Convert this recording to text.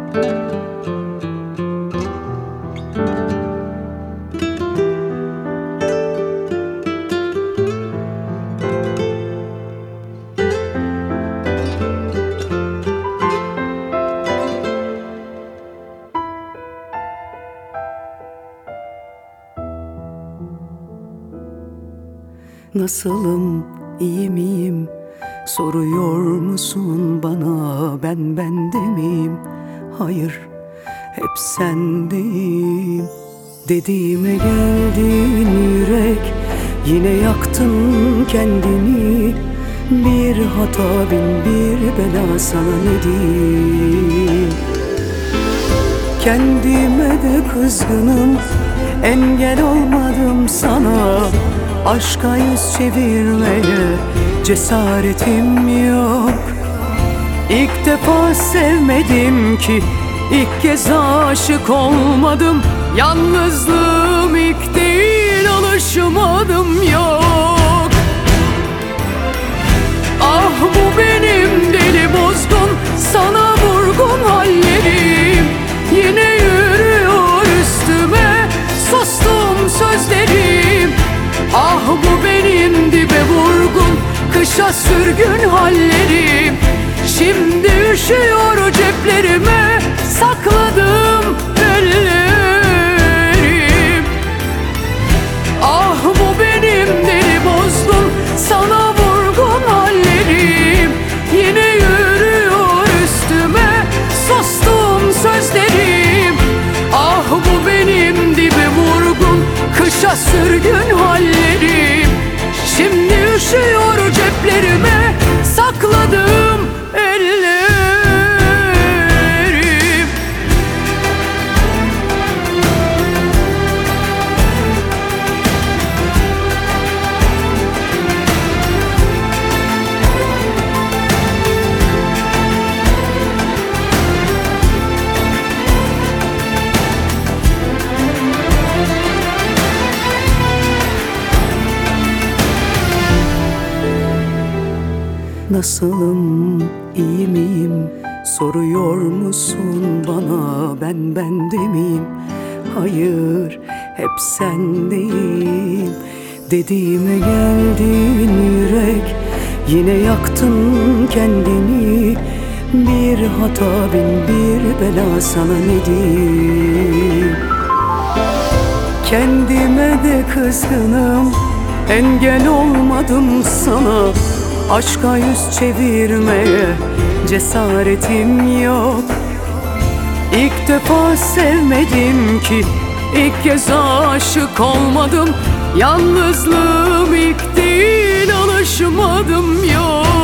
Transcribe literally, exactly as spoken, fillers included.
Nasılım, iyi miyim? Soruyor musun bana, ben bende miyim? Hayır, hep sendeyim. Dediğime geldin yürek, yine yaktın kendini. Bir hata bin bir bela, sana ne diyeyim? Kendime de kızgınım, engel olmadım sana. Aşka yüz çevirmeye cesaretim yok. İlk defa sevmedim ki, ilk kez aşık olmadım. Yalnızlığım ilk değil, alışmadım yok. Ah bu benim deli bozgun, sana vurgun hallerim. Yine yürüyor üstüme sustum sözlerim. Ah bu benim dibe vurgun, kışa sürgün hallerim. Şimdi üşüyor ceplerime sakladığım ellerim. Ah bu benim deli bozgun, sana vurgun hallerim. Yine yürüyor üstüme sustum sözlerim. Ah bu benim dibe vurgun, kışa sürgün hallerim. Şimdi üşüyor ceplerime sakladığım ellerim. Nasılım, iyi miyim? Soruyor musun bana, ben bende miyim? Hayır, hep sendeyim. Dediğime geldin yürek, yine yaktın kendini. Bir hata bin bir bela, sana ne diyeyim? Kendime de kızgınım, engel olmadım sana. Aşka yüz çevirmeye cesaretim yok. İlk defa sevmedim ki, ilk kez aşık olmadım. Yalnızlığım ilk değil, alışmadım yok.